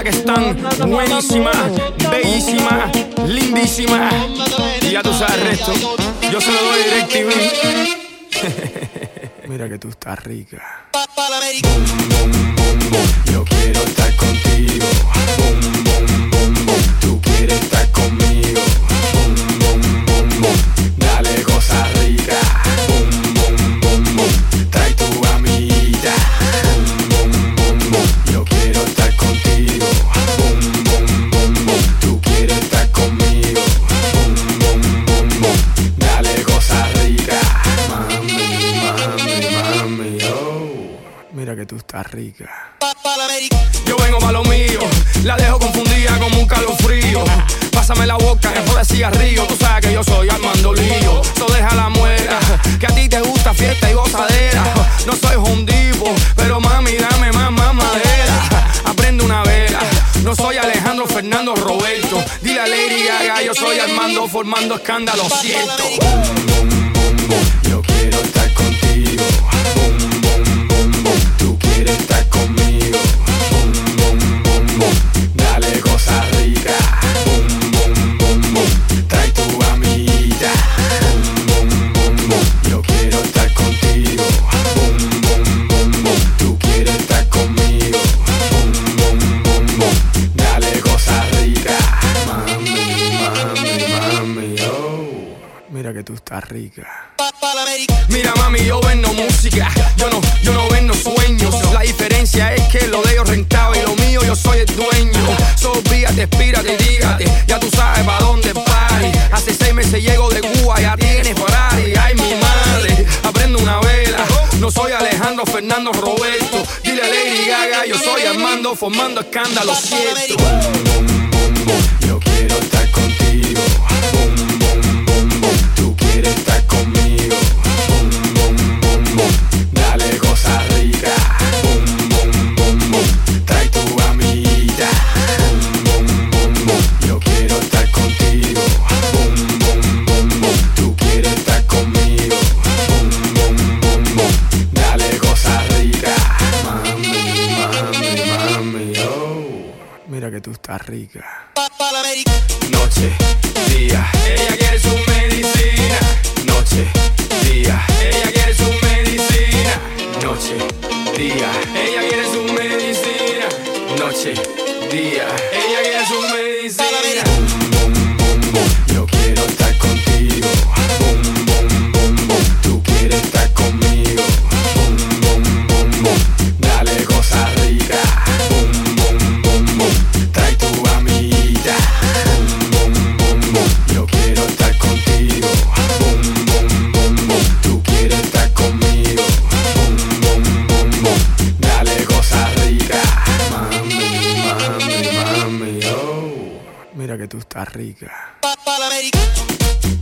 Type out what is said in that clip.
que están buenísimas, bellísimas, lindísimas. Y ya tú sabes el resto. Yo se lo doy DirecTV. Mira que tú estás rica. Boom, boom, boom, boom. Yo quiero estar contigo. Boom, boom, boom, boom. Tú quieres estar conmigo. Boom, boom, boom, boom. Dale cosas ricas. Boom, boom, boom, boom. Trae tu amiguita. Boom, boom, boom, boom. Yo quiero estar contigo. Boom, boom, boom, boom. Tú quieres estar conmigo. Boom, boom, boom, boom. Dale cosas ricas. Mami, mami, mami, oh. Mira que tú estás rica. Yo vengo pa' lo mío, la dejo confundida como un calofrío. Pásame la boca, que de cigarrillo. Tú sabes que yo soy Armando Lío. So deja la muela, que a ti te gusta fiesta y gozadera. No soy hondivo, pero mami dame más madera. Aprende una vela, no soy Alejandro Fernando Roberto. Dile a Lady Gaga, yo soy Armando formando escándalo, siento. Boom, boom, boom, boom. Yo quiero estar contigo. Boom, boom, boom, boom. Tú quieres estar conmigo. Boom, boom, boom, boom. Dale cosas ricas. Boom, boom, boom, boom. Trae tu amiguita. Boom, boom, boom, boom. Yo quiero estar contigo. Boom, boom, boom, boom. Tú quieres estar conmigo. Boom, boom, boom, boom. Dale cosas ricas. Mami, mami, mami, oh. Mira que tú estás rica. Mira mami, yo vendo música, yo no vendo sueños. La diferencia es que lo de ellos rentaba y lo mío yo soy el dueño. Olvídate, espírate, dígate, ya tú sabes pa' dónde party. Hace 6 meses llego de Cuba, ya tienes Ferrari. Ay mi madre, aprendo una vela. No soy Alejandro Fernando Roberto. Dile a Lady Gaga, yo soy Armando formando escándalo, cierto. Boom, boom, boom, boom. Yo quiero estar contigo. Boom, boom, boom, boom. Tú quieres estar conmigo. Boom, boom, boom, boom. Dale cosas ricas. Boom, boom, boom, boom. Trae tu amiguita. Boom, boom, boom, boom. Yo quiero estar contigo. Boom, boom, boom, boom. Tú quieres estar conmigo. Boom, boom, boom, boom. Dale cosas ricas. Mami, mami, mami, oh. Mira que tú estás rica. Noche, día, ella quiere su medicina. Noche, día, ella quiere su medicina. Noche, día, ella quiere su medicina. Noche, día, ella quiere su medicina. Boom, boom, boom, boom. Yo quiero estar contigo. Boom, boom, boom, boom. Tú quieres estar conmigo. Boom, boom, boom, boom. Dale cosas ricas. Boom, boom, boom, boom. Trae tu amiguita. Boom, boom, boom, boom. Yo quiero estar contigo. Boom, boom, boom, boom. Tú quieres estar conmigo. Boom, boom, boom, boom. Dale cosas ricas. Mami, mami, mami, oh. Mira que tú estás rica.